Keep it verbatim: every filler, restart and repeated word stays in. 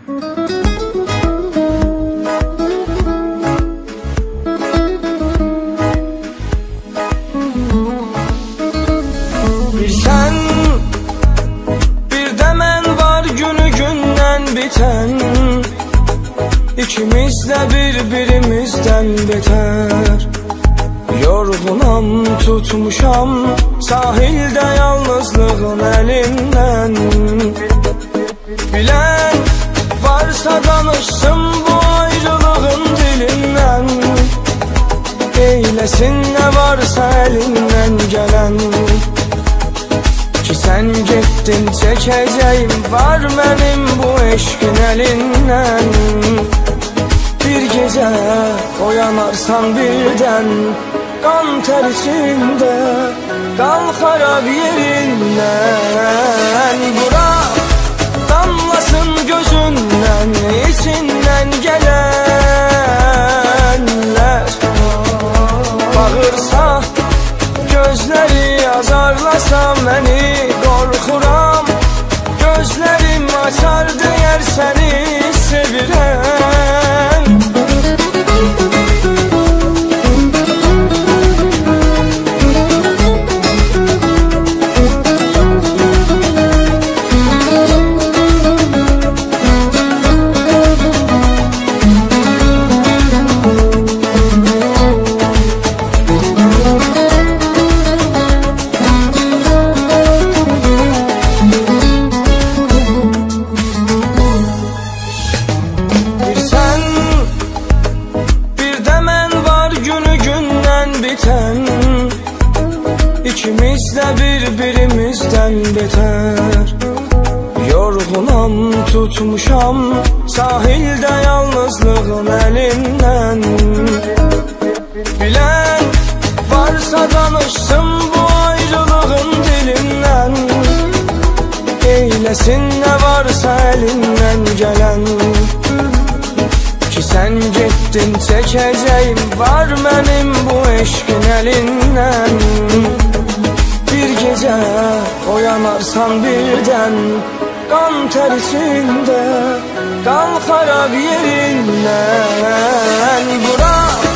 Bir sen, bir de mən var günü gündən bitən. İkimiz de birbirimizden beter. Yorgunam, tutmuşam sahilde yalnızlığın elinden. Bilen varsa danışsın bu ayrılığın dilinden. Eylesin ne varsa elinden gelen. Ki sen gittin çekeceğim var benim bu eşkin elinden. Bir gece oyanarsan birden kan ter içinde, kal harap yerinden. Bırak damlasın gözünden, içinden gelenler. Bağırsa gözleri azarlasa beni, korkuram gözlerim açar değer seni sevirem. İkimiz de birbirimizden beter. Yorgunam, tutmuşam sahilde yalnızlığın elinden. Bilen varsa danışsın bu ayrılığın dilinden. Eylesin ne varsa elinden gelen. Ki sen gittin çekeceğim var benim bu eşkin elinden. Bir gece oyanarsan birden kan ter içinde, kal harap yerinden. Bırak